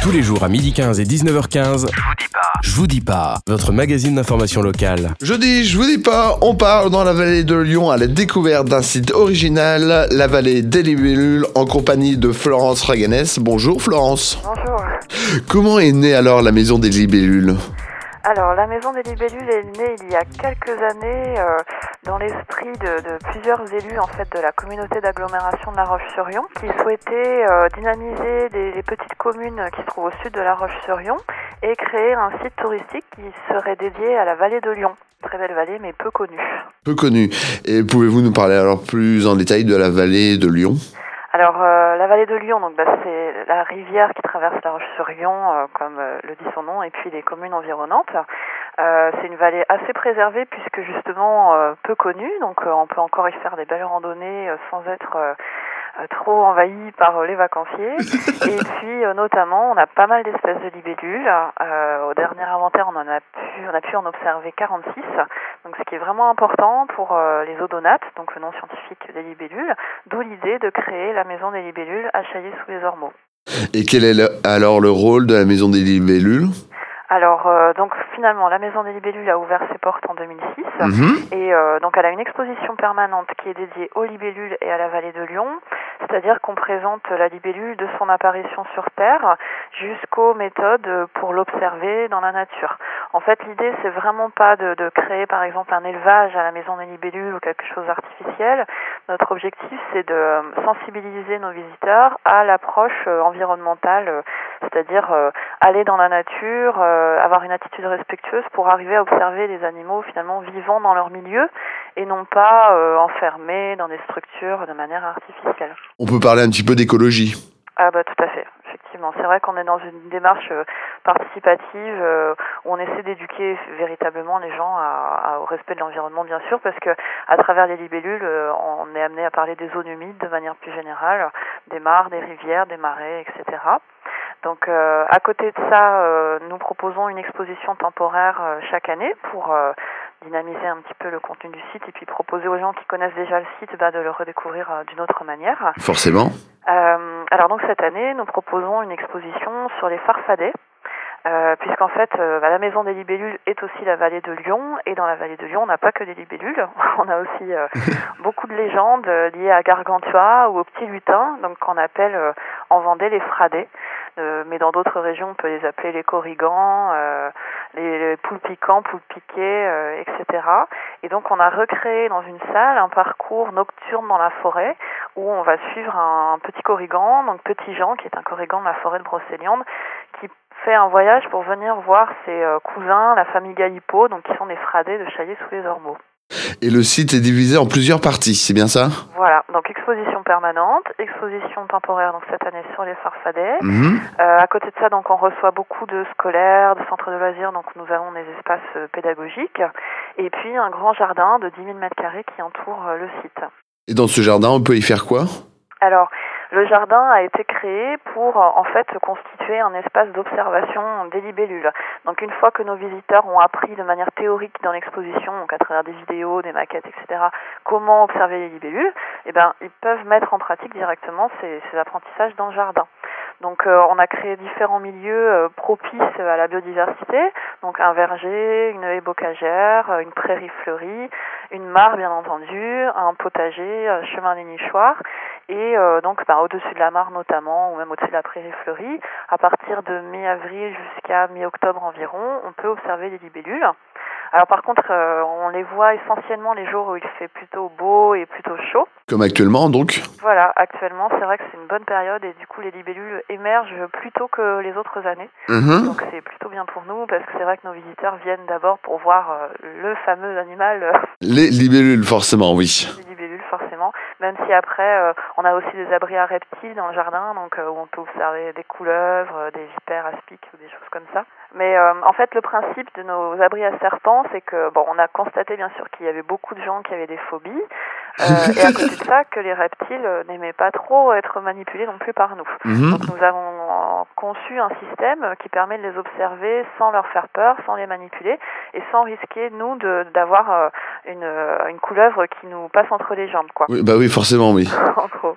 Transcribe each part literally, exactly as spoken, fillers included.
Tous les jours à midi quinze et dix-neuf heures quinze, je vous dis pas, je vous dis pas, votre magazine d'information locale. Jeudi, je vous dis pas, on part dans la vallée de Lyon à la découverte d'un site original, la vallée des Libellules, en compagnie de Florence Raganès. Bonjour Florence. Bonjour. Comment est née alors la maison des Libellules ? Alors, la Maison des Libellules est née il y a quelques années euh, dans l'esprit de, de plusieurs élus en fait de la communauté d'agglomération de La Roche-sur-Yon qui souhaitaient euh, dynamiser les, les petites communes qui se trouvent au sud de La Roche-sur-Yon et créer un site touristique qui serait dédié à la vallée de Lyon. Très belle vallée, mais peu connue. Peu connue. Et pouvez-vous nous parler alors plus en détail de la vallée de Lyon ? Alors, euh, la vallée de Lyon, donc, bah, c'est la rivière qui traverse La Roche-sur-Yon, euh, comme euh, le dit son nom, et puis les communes environnantes. Euh, c'est une vallée assez préservée puisque justement euh, peu connue, donc euh, on peut encore y faire des belles randonnées euh, sans être euh, euh, trop envahi par euh, les vacanciers. Et puis euh, notamment, on a pas mal d'espèces de libellules. Euh, au dernier inventaire, on en a pu, on a pu en observer quarante-six. Donc, ce qui est vraiment important pour euh, les odonates, donc le nom scientifique des libellules, d'où l'idée de créer la maison des libellules à Chaillé-sous-les-Ormeaux. Et quel est le, alors le rôle de la maison des Libellules ? Alors, euh, donc finalement, la Maison des Libellules a ouvert ses portes en deux mille six Mmh. et euh, donc elle a une exposition permanente qui est dédiée aux libellules et à la vallée de Lyon, c'est-à-dire qu'on présente la libellule de son apparition sur Terre jusqu'aux méthodes pour l'observer dans la nature. En fait, l'idée, c'est vraiment pas de, de créer, par exemple, un élevage à la Maison des Libellules ou quelque chose d'artificiel. Notre objectif, c'est de sensibiliser nos visiteurs à l'approche euh, environnementale, euh, c'est-à-dire euh, aller dans la nature, euh, avoir une attitude respectueuse pour arriver à observer les animaux finalement vivant dans leur milieu et non pas euh, enfermés dans des structures de manière artificielle. On peut parler un petit peu d'écologie. Ah bah tout à fait, effectivement. C'est vrai qu'on est dans une démarche euh, participative euh, où on essaie d'éduquer véritablement les gens à, à, au respect de l'environnement, bien sûr, parce que à travers les libellules, euh, on est amené à parler des zones humides de manière plus générale, des mares, des rivières, des marais, et cetera. Donc, euh, à côté de ça, euh, nous proposons une exposition temporaire euh, chaque année pour euh, dynamiser un petit peu le contenu du site et puis proposer aux gens qui connaissent déjà le site bah, de le redécouvrir euh, d'une autre manière. Forcément. Euh, alors donc cette année, nous proposons une exposition sur les farfadets. Euh, puisqu'en fait, euh, bah, la Maison des Libellules est aussi la vallée de Lyon, et dans la vallée de Lyon, on n'a pas que des libellules, on a aussi euh, beaucoup de légendes euh, liées à Gargantua ou aux petits lutins, donc qu'on appelle euh, en Vendée les fradets, euh, mais dans d'autres régions, on peut les appeler les corrigans, euh, les, les poules piquants, poules piquées, euh, et cetera. Et donc, on a recréé dans une salle un parcours nocturne dans la forêt, où on va suivre un, un petit corrigan, donc Petit Jean, qui est un corrigan de la forêt de Brocéliande, qui fait un voyage pour venir voir ses euh, cousins, la famille Galipeau, donc qui sont des fradets de Chaillé-sous-les-Ormeaux. Et le site est divisé en plusieurs parties, c'est bien ça ? Voilà, donc exposition permanente, exposition temporaire, donc cette année sur les farfadets. Mmh. Euh, à côté de ça, donc on reçoit beaucoup de scolaires, de centres de loisirs, donc nous avons des espaces euh, pédagogiques, et puis un grand jardin de dix mille mètres carrés qui entoure euh, le site. Et dans ce jardin, on peut y faire quoi ? Alors, le jardin a été créé pour, en fait, constituer un espace d'observation des libellules. Donc, une fois que nos visiteurs ont appris de manière théorique dans l'exposition, donc à travers des vidéos, des maquettes, et cetera, comment observer les libellules, eh ben, ils peuvent mettre en pratique directement ces, ces apprentissages dans le jardin. Donc, euh, on a créé différents milieux euh, propices à la biodiversité, donc un verger, une haie bocagère, une prairie fleurie, une mare bien entendu, un potager, un chemin des nichoirs, et euh, donc bah, au-dessus de la mare notamment, ou même au-dessus de la prairie fleurie, à partir de mi-avril jusqu'à mi-octobre environ, on peut observer les libellules. Alors par contre, euh, on les voit essentiellement les jours où il fait plutôt beau et plutôt chaud. Comme actuellement, donc ? Voilà, actuellement, c'est vrai que c'est une bonne période et du coup, les libellules émergent plus tôt que les autres années. Mmh. Donc c'est plutôt bien pour nous parce que c'est vrai que nos visiteurs viennent d'abord pour voir euh, le fameux animal. Euh, Les libellules, forcément, oui. les libellules, forcément. Même si après, euh, on a aussi des abris à reptiles dans le jardin, donc euh, où on peut observer des couleuvres, euh, des vipères aspics ou des choses comme ça. Mais euh, en fait, le principe de nos abris à serpents, c'est que bon, on a constaté bien sûr qu'il y avait beaucoup de gens qui avaient des phobies, euh, et à côté de ça, que les reptiles euh, n'aimaient pas trop être manipulés non plus par nous. Mmh. Donc nous avons euh, conçu un système qui permet de les observer sans leur faire peur, sans les manipuler, et sans risquer nous de, d'avoir euh, une, une couleuvre qui nous passe entre les jambes, quoi. Oui, bah oui, forcément, oui. En gros.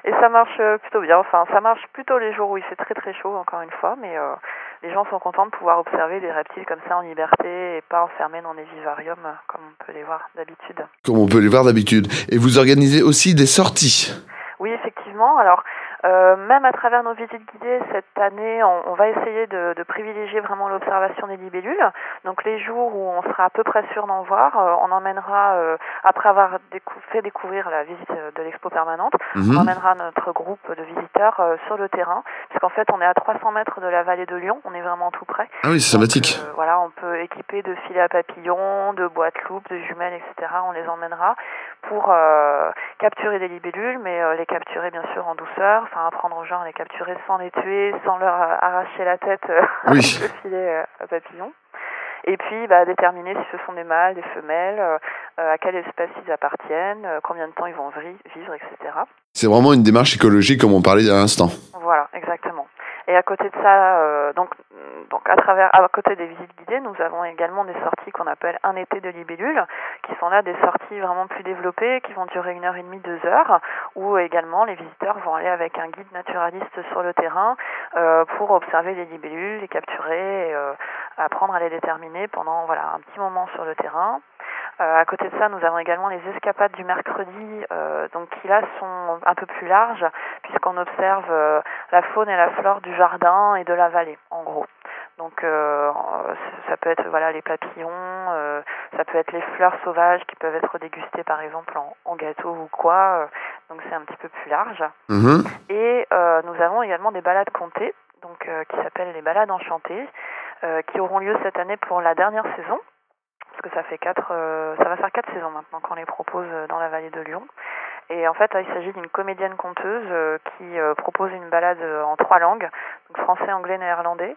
Et ça marche plutôt bien. Enfin, ça marche plutôt les jours où il fait très très chaud, encore une fois, mais euh, les gens sont contents de pouvoir observer des reptiles comme ça en liberté et pas enfermés dans des vivariums comme on peut les voir d'habitude. Comme on peut les voir d'habitude. Et vous organisez aussi des sorties? Oui, effectivement. Alors, euh, même à travers nos visites guidées, cette année, on, on va essayer de, de privilégier vraiment l'observation des libellules. Donc, les jours où on sera à peu près sûr d'en voir, euh, on emmènera, euh, après avoir décou- fait découvrir la visite de l'expo permanente, mmh. on emmènera notre groupe de visiteurs euh, sur le terrain, puisqu'en fait, on est à trois cents mètres de la vallée de Lyon, on est vraiment tout près. Ah oui, c'est sympathique. Euh, voilà, on peut équiper de filets à papillons, de boîtes loupes, de jumelles, et cetera. On les emmènera pour euh, capturer des libellules, mais euh, les capturer bien sûr en douceur, enfin apprendre aux gens à les capturer sans les tuer, sans leur euh, arracher la tête euh, oui. avec le filet euh, à papillon. Et puis bah, déterminer si ce sont des mâles, des femelles, euh, à quelle espèce ils appartiennent, euh, combien de temps ils vont vivre, et cetera. C'est vraiment une démarche écologique comme on parlait à l'instant. Voilà, exactement. Et à côté de ça, euh, donc, donc à travers, à côté des visites guidées, nous avons également des sorties qu'on appelle un été de libellules, qui sont là des sorties vraiment plus développées, qui vont durer une heure et demie, deux heures, où également les visiteurs vont aller avec un guide naturaliste sur le terrain euh, pour observer les libellules, les capturer, et, euh, apprendre à les déterminer pendant voilà un petit moment sur le terrain. Euh, à côté de ça, nous avons également les escapades du mercredi, euh, donc qui là sont un peu plus larges, puisqu'on observe euh, la faune et la flore du jardin et de la vallée, en gros. Donc euh, ça peut être voilà les papillons, euh, ça peut être les fleurs sauvages qui peuvent être dégustées par exemple en, en gâteau ou quoi. Euh, donc c'est un petit peu plus large. Mmh. Et euh, nous avons également des balades comptées, donc euh, qui s'appellent les balades enchantées, euh, qui auront lieu cette année pour la dernière saison. Parce que ça fait quatre, euh, ça va faire quatre saisons maintenant qu'on les propose dans la vallée de Lyon. Et en fait, il s'agit d'une comédienne conteuse euh, qui euh, propose une balade en trois langues, donc français, anglais, néerlandais,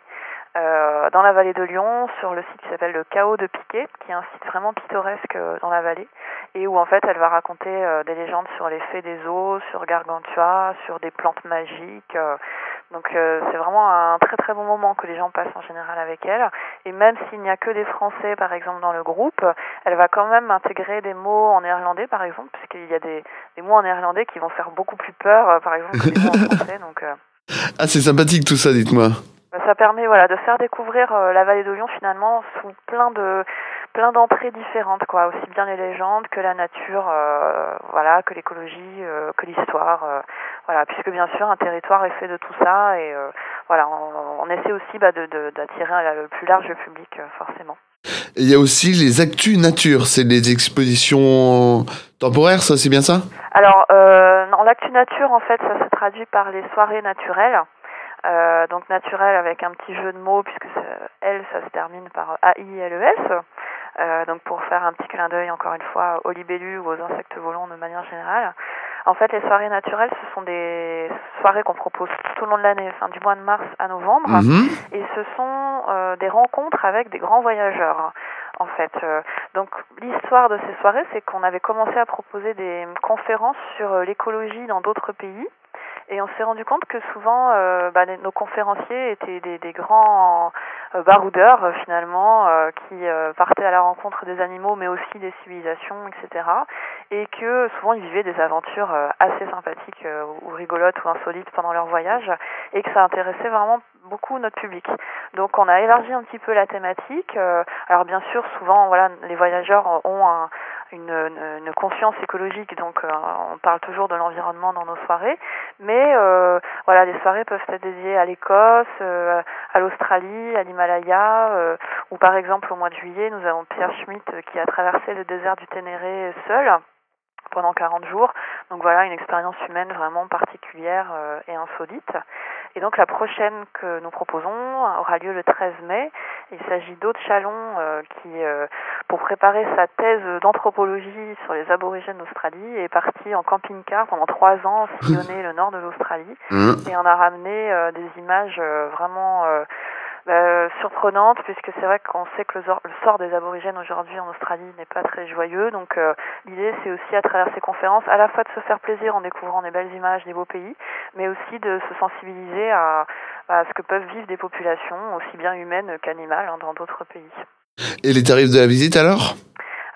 euh, dans la vallée de Lyon, sur le site qui s'appelle le Chaos de Piquet, qui est un site vraiment pittoresque euh, dans la vallée, et où en fait elle va raconter euh, des légendes sur les fées des eaux, sur Gargantua, sur des plantes magiques. Euh, donc euh, c'est vraiment un très très bon moment que les gens passent en général avec elle. Et même s'il n'y a que des Français par exemple dans le groupe, elle va quand même intégrer des mots en néerlandais par exemple, puisqu'il y a des, des mots en néerlandais qui vont faire beaucoup plus peur euh, par exemple que des mots en français. Donc, euh... Ah c'est sympathique tout ça, dites-moi. Ça permet voilà de faire découvrir euh, la vallée de Lyon finalement sous plein de plein d'entrées différentes quoi, aussi bien les légendes que la nature, euh, voilà, que l'écologie, euh, que l'histoire, euh, voilà, puisque bien sûr un territoire est fait de tout ça et euh, voilà, on, on essaie aussi bah, de, de d'attirer le plus large public euh, forcément. Et il y a aussi les actus nature, c'est des expositions temporaires, ça c'est bien ça? Alors euh, non, l'actu nature en fait ça se traduit par les soirées naturelles. Euh, donc naturel avec un petit jeu de mots puisque ça, elle ça se termine par A I L E S, euh, donc pour faire un petit clin d'œil encore une fois aux libellules ou aux insectes volants de manière générale. En fait les soirées naturelles ce sont des soirées qu'on propose tout le long de l'année, enfin du mois de mars à novembre, mmh. et ce sont euh, des rencontres avec des grands voyageurs. En fait, euh, donc l'histoire de ces soirées c'est qu'on avait commencé à proposer des conférences sur euh, l'écologie dans d'autres pays. Et on s'est rendu compte que souvent, euh, bah, les, nos conférenciers étaient des, des grands euh, baroudeurs euh, finalement, euh, qui euh, partaient à la rencontre des animaux, mais aussi des civilisations, et cetera. Et que souvent ils vivaient des aventures euh, assez sympathiques euh, ou rigolotes ou insolites pendant leur voyage, et que ça intéressait vraiment beaucoup notre public. Donc on a élargi un petit peu la thématique. Euh, alors bien sûr, souvent, voilà, les voyageurs ont un Une, une, une conscience écologique, donc euh, on parle toujours de l'environnement dans nos soirées, mais euh, voilà, les soirées peuvent être dédiées à l'Écosse, euh, à l'Australie, à l'Himalaya, euh, ou par exemple au mois de juillet, nous avons Pierre Schmitt qui a traversé le désert du Ténéré seul pendant quarante jours, donc voilà, une expérience humaine vraiment particulière euh, et insolite. Et donc la prochaine que nous proposons aura lieu le treize mai. Il s'agit d'Aude Chalon euh, qui, euh, pour préparer sa thèse d'anthropologie sur les aborigènes d'Australie, est partie en camping-car pendant trois ans sillonner le nord de l'Australie et en a ramené euh, des images euh, vraiment euh, Euh, surprenante, puisque c'est vrai qu'on sait que le, zor- le sort des aborigènes aujourd'hui en Australie n'est pas très joyeux, donc euh, l'idée c'est aussi à travers ces conférences à la fois de se faire plaisir en découvrant des belles images des beaux pays, mais aussi de se sensibiliser à, à ce que peuvent vivre des populations aussi bien humaines qu'animales hein, dans d'autres pays. Et les tarifs de la visite alors ?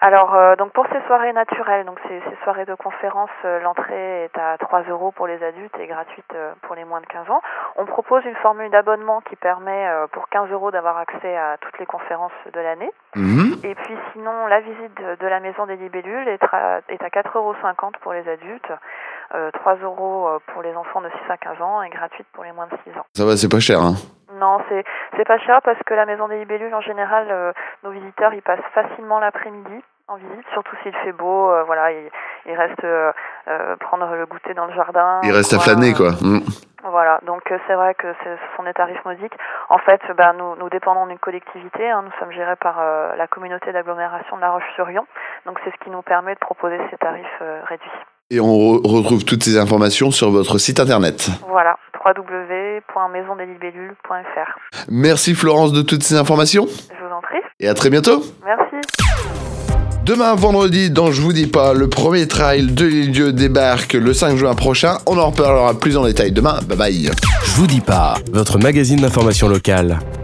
Alors, euh, donc pour ces soirées naturelles, donc ces, ces soirées de conférence, euh, l'entrée est à trois euros pour les adultes et gratuite euh, pour les moins de quinze ans. On propose une formule d'abonnement qui permet euh, pour quinze euros d'avoir accès à toutes les conférences de l'année. Mmh. Et puis sinon, la visite de, de la Maison des Libellules est, tra- est à quatre euros cinquante pour les adultes, euh, trois euros pour les enfants de six à quinze ans et gratuite pour les moins de six ans. Ça va, c'est pas cher, hein? Non, c'est c'est pas cher parce que la Maison des Libellules, en général, euh, nos visiteurs, ils passent facilement l'après-midi en visite, surtout s'il fait beau, euh, voilà, ils, ils restent euh, euh, prendre le goûter dans le jardin. Il reste à flâner, quoi. Mmh. Voilà, donc euh, c'est vrai que c'est, ce sont des tarifs modiques. En fait, ben, nous, nous dépendons d'une collectivité, hein, nous sommes gérés par euh, la communauté d'agglomération de La Roche-sur-Yon, donc c'est ce qui nous permet de proposer ces tarifs euh, réduits. Et on re- retrouve toutes ces informations sur votre site internet. Voilà, w w w point maison des libellules point f r. Merci Florence de toutes ces informations. Je vous en prie. Et à très bientôt. Merci. Demain, vendredi, dans Je vous dis pas, le premier trail de l'Île-Dieu débarque le cinq juin prochain. On en reparlera plus en détail demain. Bye bye. Je vous dis pas, votre magazine d'information locale.